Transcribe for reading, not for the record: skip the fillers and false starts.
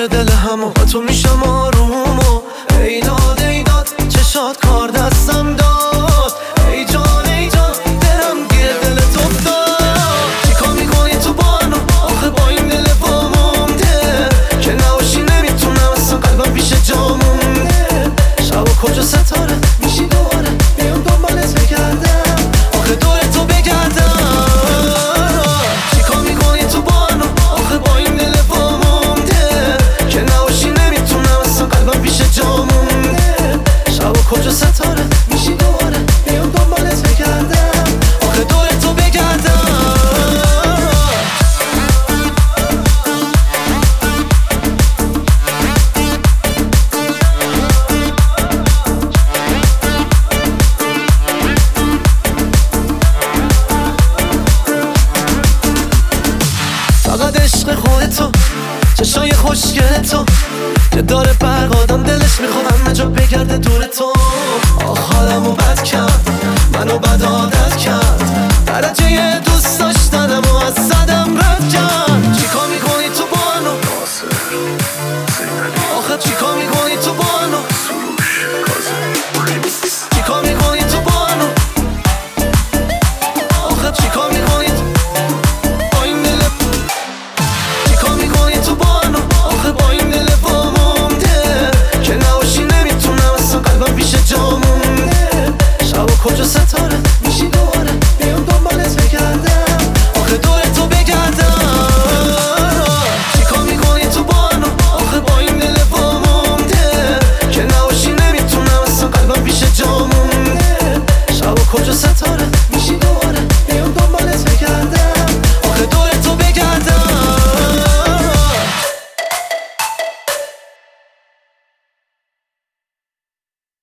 سر دل همو با تو میشم آروم و ایداد چشات کار دستم داد. ای جان دلم گیر دلت افتاد. چیکار میکنی تو بانو آخه با این دل وامونده که نباشی نمیتونم اصلا قلبم پیش جا مونده. شب و کجا ستاره میشی دوباره بیام دنبالت بگردم آخه دور تو بگردم. چیکار میکنی تو بانو آخه با این دل وامونده که نباشی نمیتونم اصلا قلبم پیش جا مونده. شب و کجا ستاره میشی دوباره بیام دنبالت بگردم آخه دور تو بگردم. فقط عشق خودتو چشای خوشگل تو که داره برق آدم دلش میخواد همه جا بگرده دور تو. آخ حالمو بد کرد منو بد